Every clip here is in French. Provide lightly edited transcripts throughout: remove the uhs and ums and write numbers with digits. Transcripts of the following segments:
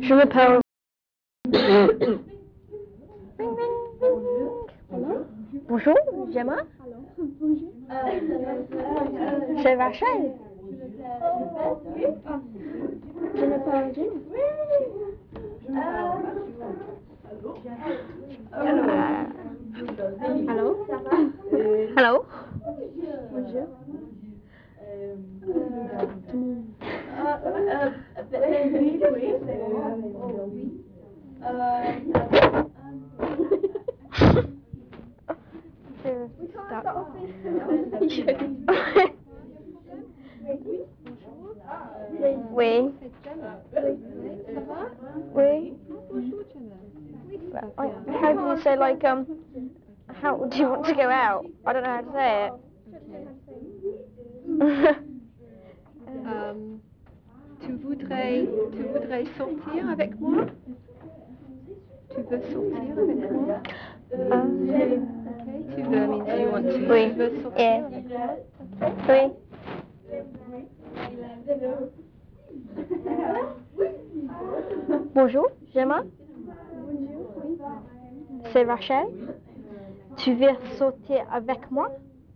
Je m'appelle. Bonjour, Gemma. C'est Rachel. Je m'appelle Gemma. Allô? Allô? Bonjour. Oui. Oui. How do you say how do you want to go out? I don't know how to say it. Tu voudrais sortir avec moi? Tu veux sortir avec moi? Okay, tu veux means you want to. Oui. Tu veux sortir avec moi? Oui. Bonjour, Gemma. C'est Rachel. Tu veux sortir avec moi?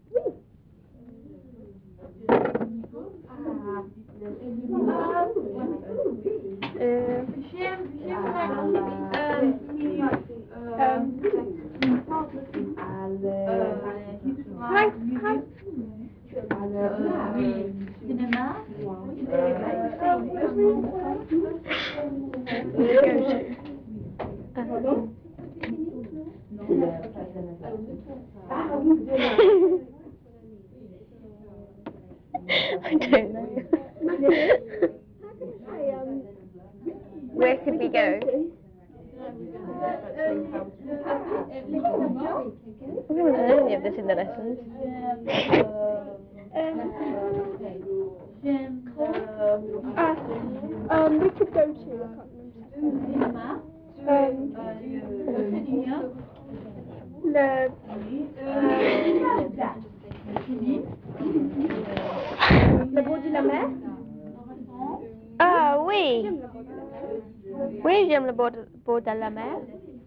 I don't know. Where could we go? We haven't done any of this in the lessons. We could go to, le bord de la mer. Ah oui. Oui, j'aime le bord de la mer.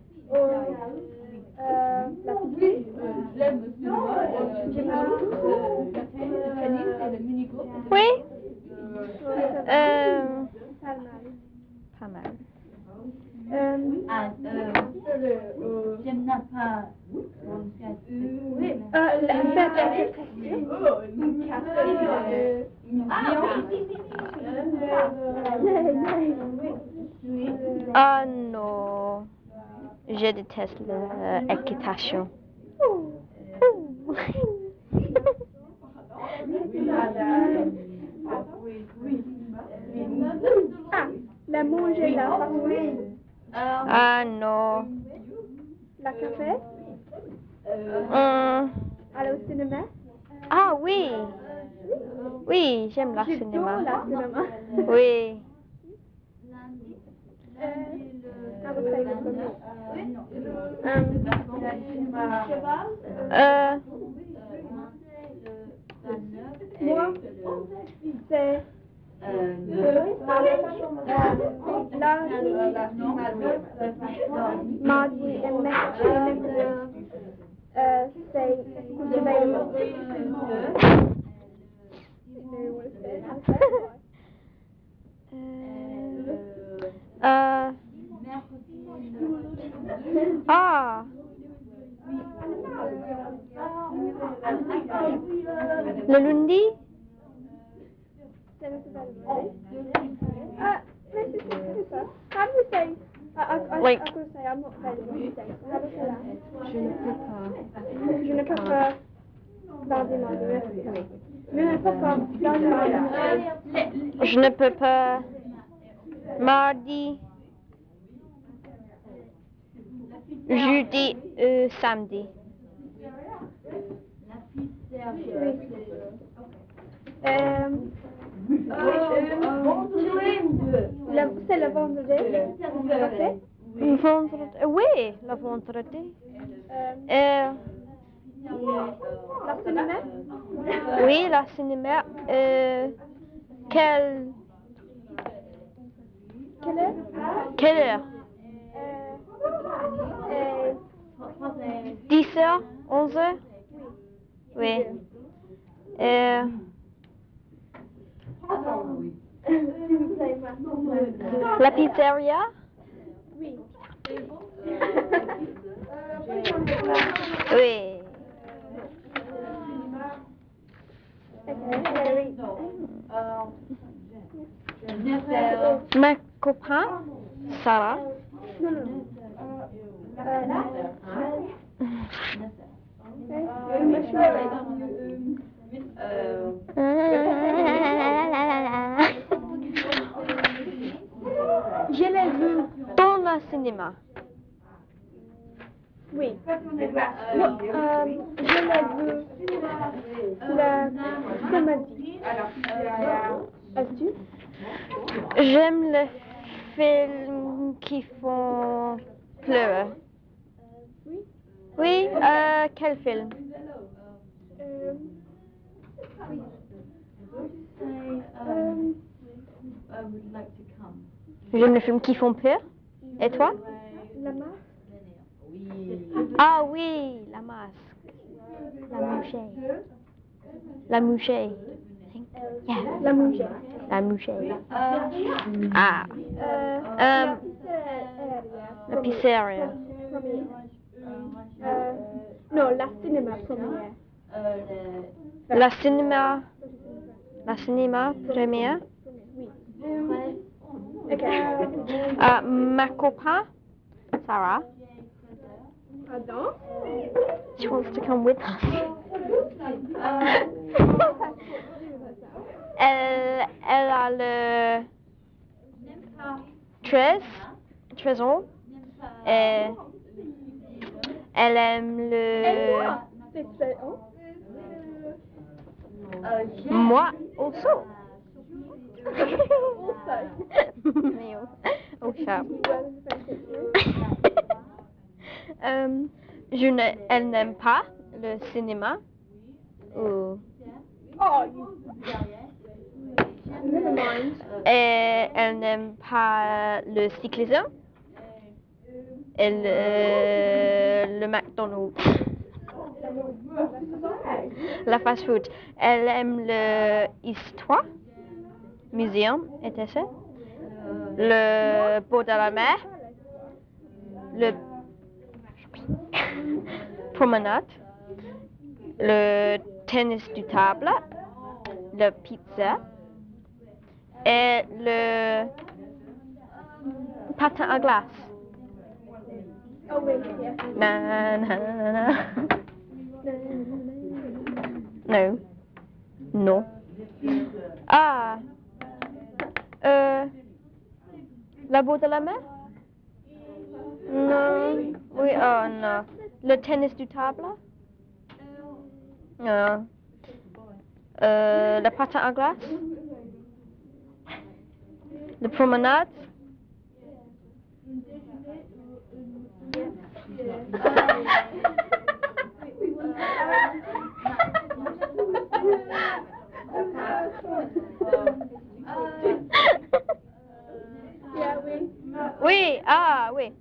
La piscine. Oui. Pas mal. Pas mal. Ah non, je déteste l'équitation. La manger, la fast-food. Ah non. La café. Aller au cinéma. Ah oui. Oui, j'aime le cinéma. La cinéma. Oui. I would say the premier. Moi, c'est mardi et mercredi, c'est Ah. Le lundi? How do you say? Like, I could say I'm not available today. So how do you say that? Je ne peux pas. Je ne peux pas. Mardi, mercredi. Je ne peux pas. Mardi, je ne peux pas. Mardi, jeudi, samedi. C'est le vendredi. Vendredi, oui, le vendredi. La cinéma. Oui, la cinéma. Quel Quelle heure? Quelle heure? Euh, 10 heures? 11 heures? Oui. Euh, S'il vous plaît, moi. la pizzeria? Oui. Oui. Ma copain, Sarah. Non, non. Je l'ai vu. Dans le cinéma. Oui. Moi, je l'ai vu. La comédie. As-tu? J'aime les films qui font pleurer. Oui. Oui, quel film? J'aime les films qui font peur. Et toi? La masque. Ah oui, la masque. La mouchée. La mouchée. Yeah. La mouche. La mouchée. Ah. La pizzeria. Non, la cinéma première. La cinéma. La cinéma première. Oui. Ok. Ma copain, Sarah, Pardon? she wants to come with us. Elle a le 13 ans. Et elle aime Et le... moi? C'est très haut. Moi aussi. Also. Mais au chat. Elle n'aime pas le cinéma. Ou... Oh, you. Never mind. Et elle n'aime pas le cyclisme. Et le McDonald's. La fast-food. Elle aime l'histoire, muséum, etc. Le bord de la mer. Le promenade. Le tennis du table. Le pizza. Et le patin à glace. Oh, wait, yeah. Na, na, na. No. Non. Ah. La boue de la mer? Non. Oui, oh non. Le tennis du table? Non. Le patin à glace? Le promenade? Yeah, oui. Oui, ah oui.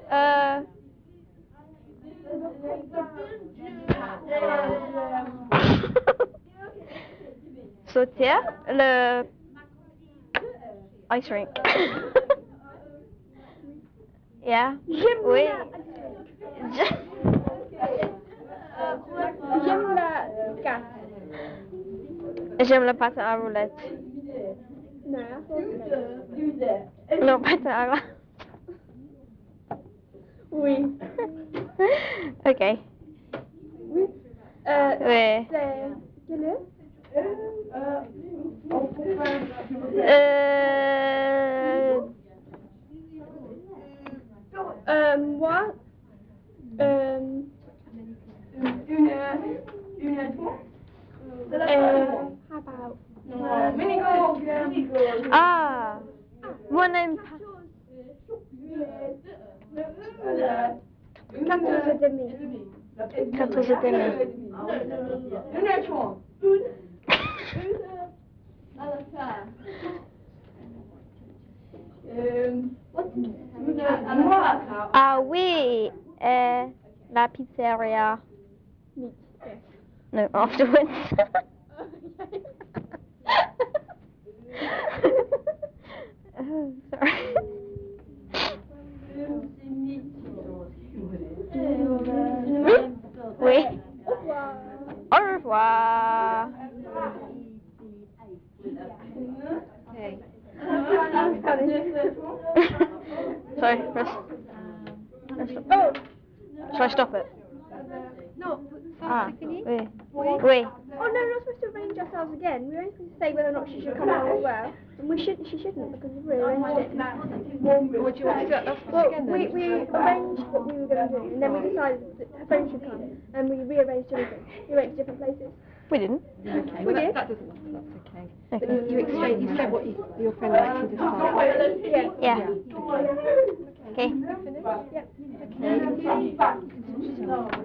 Sauter, le ice rink. Yeah. Oui. J'aime la carte. J'aime le patin à roulette. Non, Non, patin à glace. oui. Ok. Oui. Oui. C'est quelle heure? Moi, how about? Ah, moi n'aime pas. 14h30. 14h30. Ah oui, la pizzeria. Meat. Yes. No, afterwards. Oh, sorry. Oui. Au revoir. Okay. Sorry, press. Oh! Shall I stop it? No, Ah, ça c'est fini? oui. Oui. Oui. Oh no, we're not supposed to arrange ourselves again. We're only supposed to say whether or not she should come along as well. And she shouldn't because we've rearranged it. Would you want to set us Well, again we then? arranged what we were going to do, and then we decided that her friend should come, and we rearranged everything. We went to different places. We didn't. Okay, We well did. that doesn't matter, that's okay. Okay. But you explained, you said what your friend likes and dislikes. Yeah. Yeah. Okay. Okay. Finished? Yep. Okay.